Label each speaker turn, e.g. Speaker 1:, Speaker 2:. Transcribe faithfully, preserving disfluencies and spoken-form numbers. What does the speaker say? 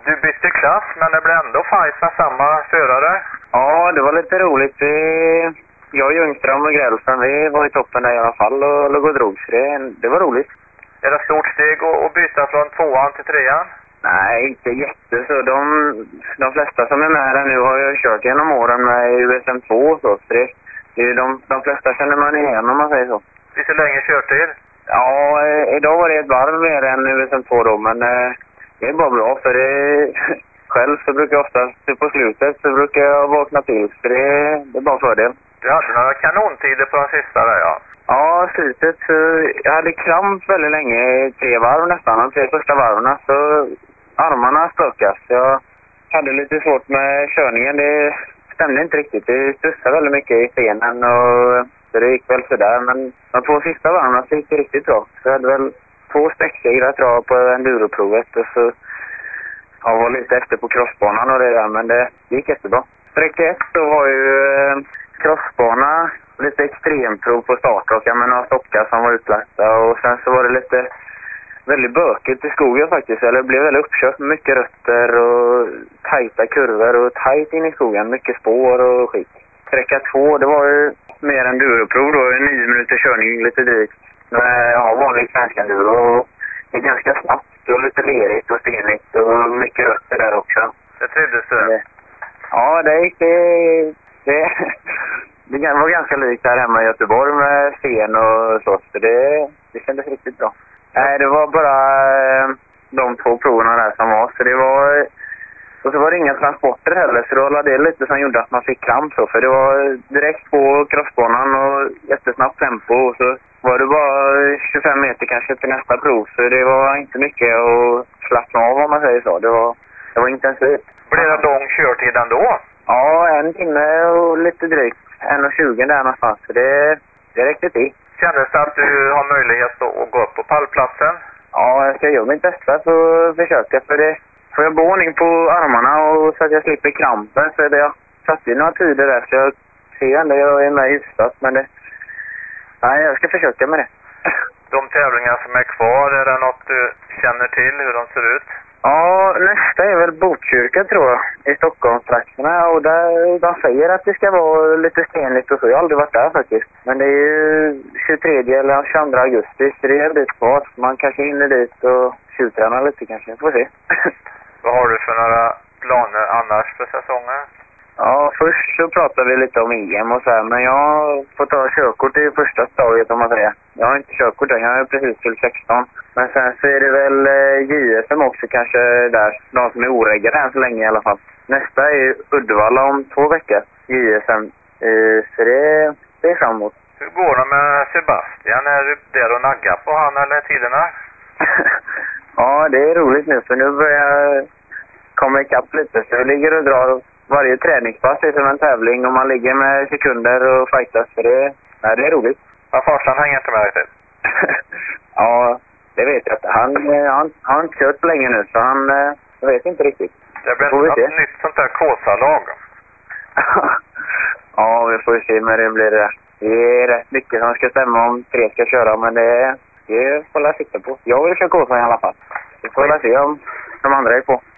Speaker 1: Du bytte klass, men det blev ändå fight med samma förare.
Speaker 2: Ja, det var lite roligt. Vi, jag, Ljungström och Grälsen, vi var i toppen där i alla fall och låg och drog. Så det, det var roligt.
Speaker 1: Är det ett stort steg att, att byta från tvåan till trean?
Speaker 2: Nej, inte jätte så. De, de flesta som är med här nu har ju kört genom åren med U S M två och så. så det, det är de, de flesta känner man igen om man säger så.
Speaker 1: Finns det länge körtid?
Speaker 2: Ja, eh, idag var det ett varv mer än U S M två då, men eh, det är bara bra för det, själv så brukar jag oftast på slutet så brukar jag vakna till, så det, det är bara fördel.
Speaker 1: Du hade några kanontider på den sista där, ja.
Speaker 2: Ja, slutet så jag hade kramp väldigt länge, tre varv nästan, de tre första varven, så armarna spökas. Jag hade lite svårt med körningen, det stämde inte riktigt, det stussade väldigt mycket i stenen och så det gick väl sådär, men de två sista varven så gick det riktigt bra. Så jag hade väl två sträcksegrar tror jag på enduroprovet och så jag var lite efter på crossbanan och det där, men det gick jättebra. Sträcka ett då var ju eh, crossbana, lite extremprov på startraka med några stockar som var utlagda och sen så var det lite väldigt bökigt i skogen faktiskt. Eller det blev väldigt uppkört med mycket rötter och tajta kurvor och tajt in i skogen, mycket spår och skit. Sträcka två, det var ju mer enduroprov då, en nio minuter körning lite drygt. Men ja, vanlig svensk enduro. Det är ganska snabbt och lite lerigt och stenigt och mycket rötter där också.
Speaker 1: Det trivdes du?
Speaker 2: Ja, det gick det, det, det var ganska likt här hemma i Göteborg med sten och så. Så det, det kändes riktigt bra. Nej, det var bara de två proverna där som var. Så det var, och så var det inga transporter heller. Så då var det lite som gjorde att man fick kramp så. För det var direkt på crossbanan och jättesnabbt tempo. Och så var det bara tjugofem meter kanske till nästa prov. Så det var inte mycket att slappna av om man säger så. Det var, det var intensivt.
Speaker 1: Blev det lång körtid ändå?
Speaker 2: Ja, en timme och lite drygt. en och tjugo där någonstans. Så det, det räckte till.
Speaker 1: Kändes det att du har möjlighet att gå upp på pallplatsen?
Speaker 2: Ja, jag ska göra mitt bästa för att försöka. För det får jag behållning på armarna och så att jag slipper krampen. Så det, jag satt ju några tider där så jag ser ändå jag är med hyfsat. Men det, nej, jag ska försöka med det.
Speaker 1: De tävlingar som är kvar, är det något du känner till hur de ser ut?
Speaker 2: Ja, nästa är väl Botkyrka tror jag, i Stockholmstrakterna. Och där, de säger att det ska vara lite stenligt och så. Jag har aldrig varit där faktiskt. Men det är ju tjugotredje eller tjugoandra augusti, så det är en bit kvar. Man kanske hinner dit och tjuvträna lite kanske, får se.
Speaker 1: Vad har du för några planer annars för säsongen?
Speaker 2: Ja, först så pratar vi lite om E M och så här, men jag får ta körkort i första stadiet om man säger. Jag har inte körkort än, jag är precis till sexton. Men sen så är det väl J S M också kanske där, de som är oreggade än så länge i alla fall. Nästa är Uddevalla om två veckor, J S M. Uh, så det, det är framåt.
Speaker 1: Hur går det med Sebastian? Är du där och naggar på han eller tiderna?
Speaker 2: Ja, det är roligt nu för nu börjar jag komma ikapp lite. Så vi ligger och drar varje träningspass är som en tävling och man ligger med sekunder och fightas. Så det, nej, det är roligt.
Speaker 1: Men farsan hänger inte med riktigt?
Speaker 2: Ja, det vet jag inte. Han, han, han har inte kört på länge nu så han, jag vet inte riktigt.
Speaker 1: Det blir inte något nytt sånt där Kåsa-lag.
Speaker 2: Ja, vi får se när det blir det. Det är rätt mycket som ska stämma om tre ska köra, men det, det får jag sikta på. Jag vill köra Kåsa i alla fall. Det får jag se om de andra är på.